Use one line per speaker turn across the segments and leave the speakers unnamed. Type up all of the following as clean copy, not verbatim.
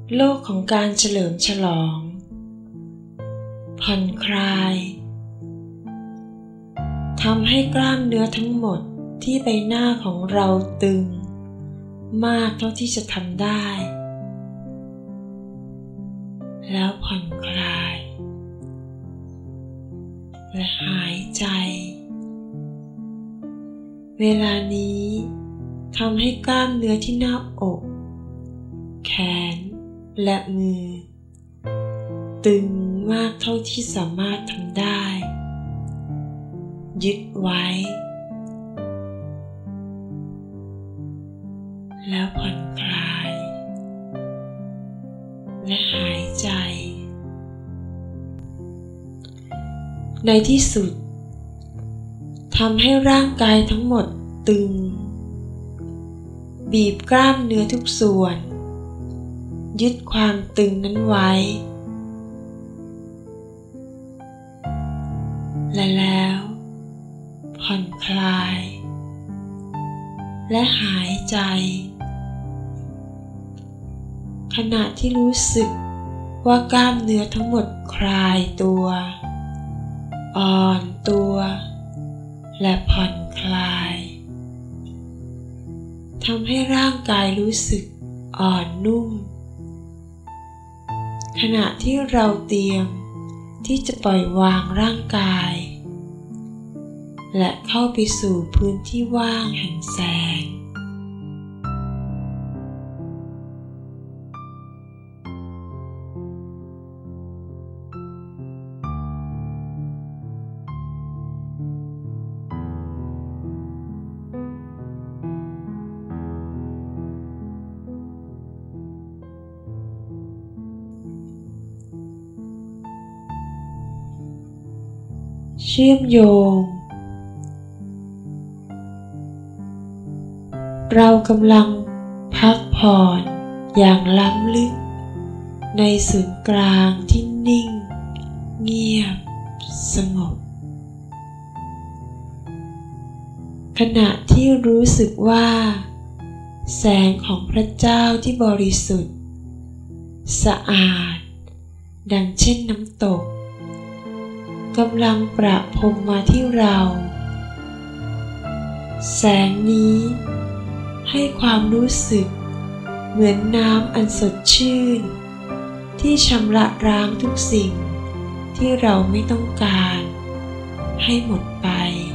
โลกของการเฉลิมฉลองผ่อนคลายทำให้กล้ามเนื้อทั้งหมดที่ใบหน้าของเราตึงมากเท่าที่จะทำได้แล้วผ่อนคลายและหายใจเวลานี้ทำให้กล้ามเนื้อที่หน้าอกแขนและมือตึงมากเท่าที่สามารถทำได้ยึดไว้แล้วผ่อนคลายและหายใจในที่สุดทำให้ร่างกายทั้งหมดตึงบีบกล้ามเนื้อทุกส่วนยึดความตึงนั้นไว้และแล้วผ่อนคลายและหายใจขณะที่รู้สึกว่ากล้ามเนื้อทั้งหมดคลายตัวอ่อนตัวและผ่อนคลายทำให้ร่างกายรู้สึกอ่อนนุ่มขณะที่เราเตรียมที่จะปล่อยวางร่างกายและเข้าไปสู่พื้นที่ว่างแห่งแสงเชื่อมโยงเรากำลังพักผ่อนอย่างล้ำลึกในศูนย์กลางที่นิ่งเงียบสงบขณะที่รู้สึกว่าแสงของพระเจ้าที่บริสุทธิ์สะอาดดังเช่นน้ำตกกำลังประพรมมาที่เราแสงนี้ให้ความรู้สึกเหมือนน้ำอันสดชื่นที่ชำระล้างทุกสิ่งที่เราไม่ต้องการให้หมดไป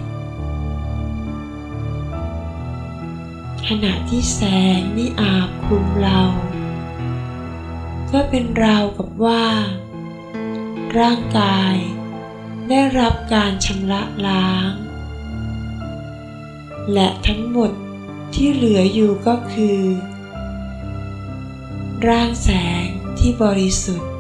ขณะที่แสงนี้อาบคลุมเราก็เป็นราวกับว่าร่างกายได้รับการชำระล้างและทั้งหมดที่เหลืออยู่ก็คือร่างแสงที่บริสุทธิ์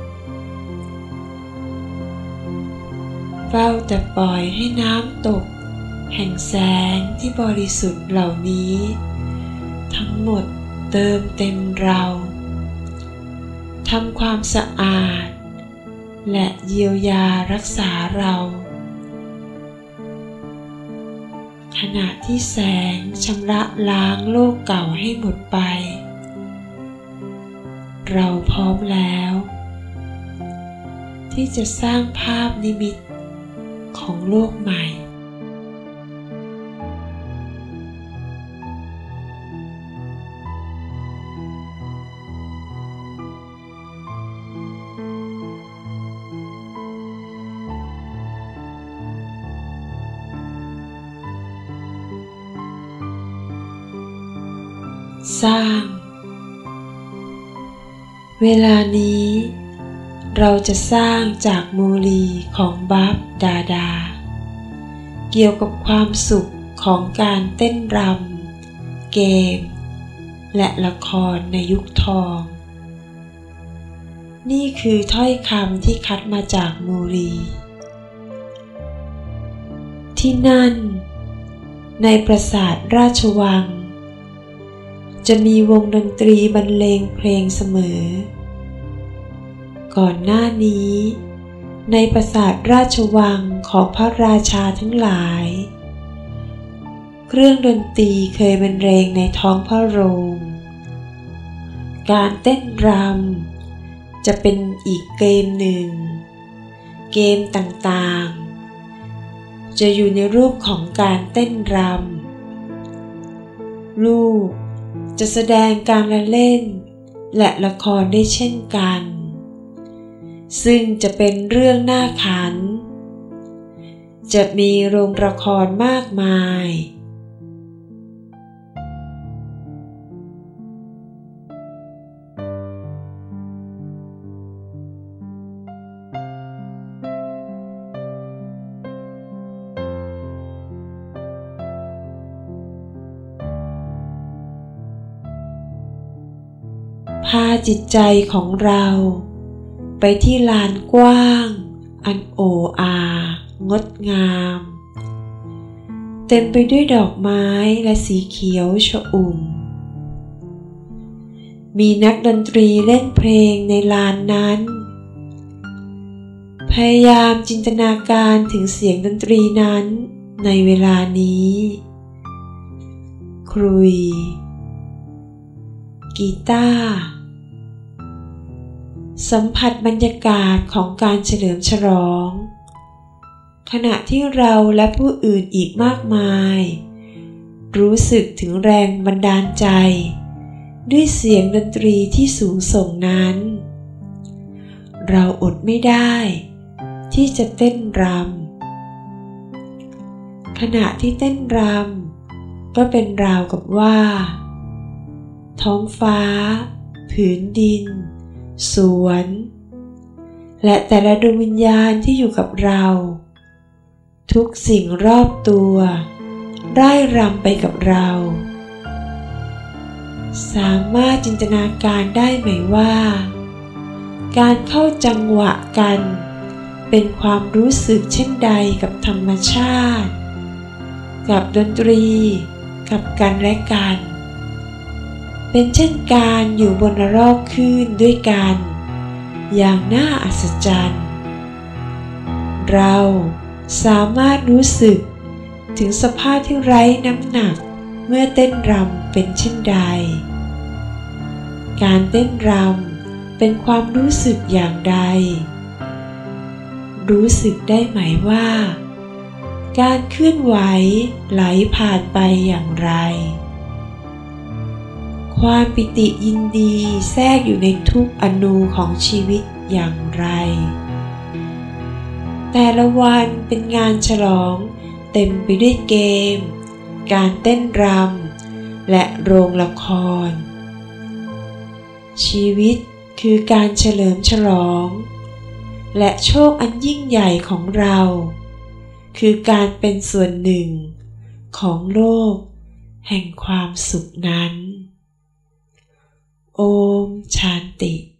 เฝ้าแต่ปล่อยให้น้ำตกแห่งแสงที่บริสุทธิ์เหล่านี้ทั้งหมดเติมเต็มเราทำความสะอาดและเยียวยารักษาเราขณะที่แสงชำระล้างโลกเก่าให้หมดไปเราพร้อมแล้วที่จะสร้างภาพนิมิตของโลกใหม่สร้างเวลานี้เราจะสร้างจากมูลีของบับดาดาเกี่ยวกับความสุขของการเต้นรำเกมและละครในยุคทองนี่คือถ้อยคำที่คัดมาจากมูลีที่นั่นในปราสาทราชวังจะมีวงดนตรีบรรเลงเพลงเสมอก่อนหน้านี้ในปราสาทราชวังของพระราชาทั้งหลายเครื่องดนตรีเคยบรรเลงในท้องพระโรงการเต้นรจะเป็นอีกเกมหนึ่งเกมต่างๆจะอยู่ในรูปของการเต้นรำลูกจะแสดงการละเล่นและละครได้เช่นกันซึ่งจะเป็นเรื่องน่าขันจะมีโรงละครมากมายพาจิตใจของเราไปที่ลานกว้างอันโอ้อางดงามเต็มไปด้วยดอกไม้และสีเขียวชอุ่มมีนักดนตรีเล่นเพลงในลานนั้นพยายามจินตนาการถึงเสียงดนตรีนั้นในเวลานี้ครุยกีตาร์สัมผัสบรรยากาศของการเฉลิมฉลองขณะที่เราและผู้อื่นอีกมากมายรู้สึกถึงแรงบันดาลใจด้วยเสียงดนตรีที่สูงส่งนั้นเราอดไม่ได้ที่จะเต้นรำขณะที่เต้นรำก็เป็นราวกับว่าท้องฟ้าผืนดินสวนและแต่ละดวงวิญญาณที่อยู่กับเราทุกสิ่งรอบตัวร่ายรำไปกับเราสามารถจินตนาการได้ไหมว่าการเข้าจังหวะกันเป็นความรู้สึกเช่นใดกับธรรมชาติกับดนตรีกับกันและกันเป็นเช่นการอยู่บนระลอกคลื่นด้วยกันอย่างน่าอัศจรรย์เราสามารถรู้สึกถึงสภาพที่ไร้น้ำหนักเมื่อเต้นรำเป็นเช่นใดการเต้นรำเป็นความรู้สึกอย่างใดรู้สึกได้ไหมว่าการเคลื่อนไหวไหลผ่านไปอย่างไรความปิติยินดีแทรกอยู่ในทุกอนูของชีวิตอย่างไรแต่ละวันเป็นงานฉลองเต็มไปด้วยเกมการเต้นรำและโรงละครชีวิตคือการเฉลิมฉลองและโชคอันยิ่งใหญ่ของเราคือการเป็นส่วนหนึ่งของโลกแห่งความสุขนั้นโอมชานติ